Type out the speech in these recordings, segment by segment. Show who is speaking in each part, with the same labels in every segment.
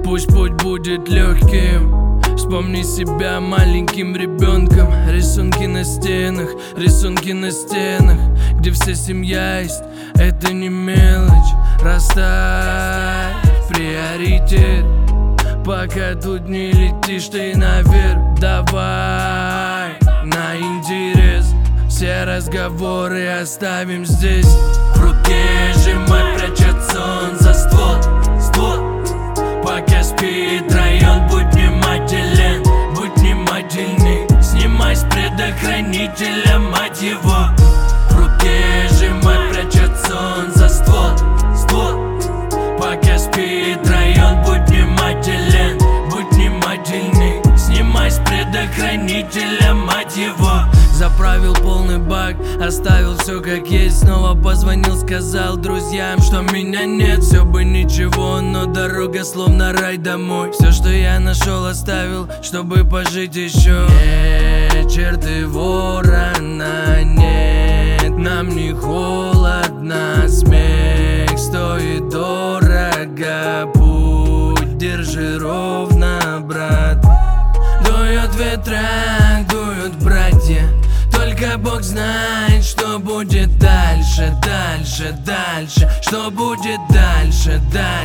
Speaker 1: Пусть путь будет легким. Вспомни себя маленьким ребенком. Рисунки на стенах, где вся семья есть. Это не мелочь. Расставь приоритет, пока тут не летишь ты наверх. Давай на интерес, все разговоры оставим здесь. В руке сжимай, прячется он за ствол. Пока спит район, будь внимателен, будь внимательный. Снимай с предохранителя, мать его. В руке сжимай, прячется он за ствол. Пока спит район, будь внимателен, будь внимательный. Снимай с предохранителя, мать его. Заправил полный бак, оставил все как есть. Снова позвонил, сказал друзьям, что меня нет. Все бы ничего, но дорога словно рай домой. Все, что я нашел, оставил, чтобы пожить еще. Вечер ты ворона, нет, нам не холодно. Смех стоит дорого, путь держи ровно, брат. Дует ветрак, дуют братья. Только Бог знает, что будет дальше. Что будет дальше.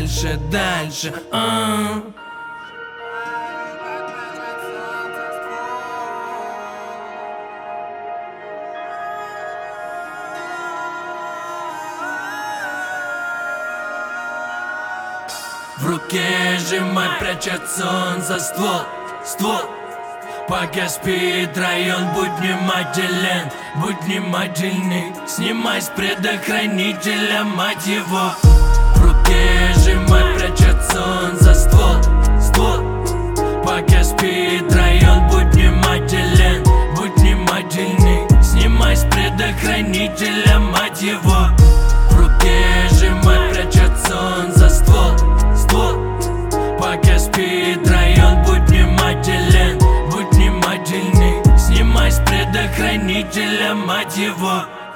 Speaker 1: В руке сжимай, прячется он за ствол. Пока спит район, будь внимателен, будь внимательный. Снимай с предохранителя, мать его. В руке сжимай, прячется он за ствол. Пока спит район, будь внимателен, будь внимательный. Снимай с предохранителя, мать его. В руке сжимай, прячется он за ствол. Пока спит район, будь внимателен, будь внимательный. Снимай с предохранителя, мать его.